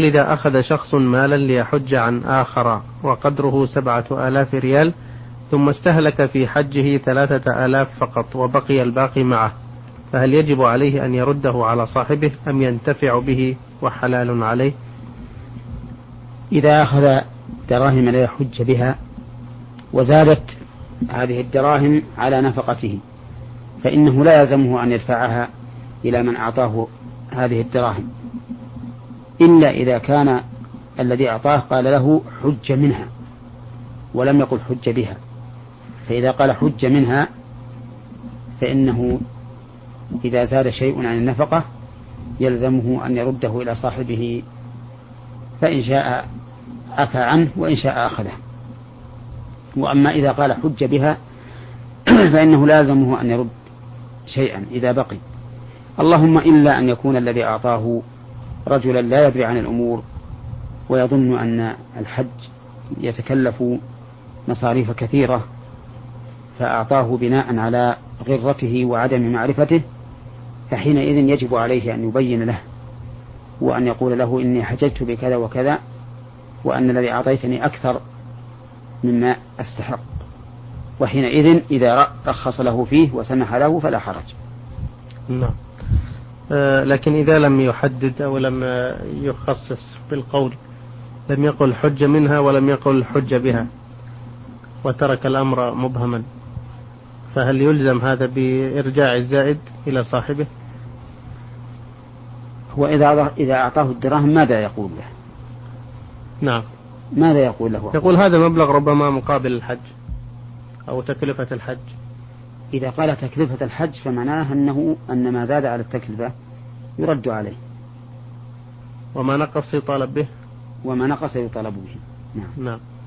إذا أخذ شخص مالا ليحج عن آخر وقدره 7,000 ريال، ثم استهلك في حجه 3,000 فقط وبقي الباقي معه، فهل يجب عليه أن يرده على صاحبه أم ينتفع به وحلال عليه؟ إذا أخذ دراهم لا يحج بها وزادت هذه الدراهم على نفقته فإنه لا يلزمه أن يدفعها إلى من أعطاه هذه الدراهم، إلا إذا كان الذي أعطاه قال له حج منها ولم يقل حج بها. فإذا قال حج منها فإنه إذا زاد شيء عن النفقة يلزمه أن يرده إلى صاحبه، فإن شاء عفى عنه وإن شاء أخذه. وأما إذا قال حج بها فإنه لازمه أن يرد شيئا إذا بقي، اللهم إلا أن يكون الذي أعطاه رجلا لا يدري عن الأمور ويظن أن الحج يتكلف مصاريف كثيرة فأعطاه بناء على غرته وعدم معرفته، فحينئذ يجب عليه أن يبين له وأن يقول له إني حججت بكذا وكذا وأن الذي أعطيتني أكثر مما أستحق، وحينئذ إذا رخص له فيه وسمح له فلا حرج. نعم. لكن إذا لم يحدد أو لم يخصص بالقول، لم يقل حج منها ولم يقل حج بها وترك الأمر مبهما، فهل يلزم هذا بإرجاع الزائد إلى صاحبه؟ هو إذا أعطاه الدراهم ماذا يقول له؟ نعم، ماذا يقول له؟ يقول هذا مبلغ ربما مقابل الحج أو تكلفة الحج. إذا قال تكلفة الحج فمعناه أن ما زاد على التكلفة يرد عليه، وما نقص يطالب به، وما نقص يطالب به. نعم.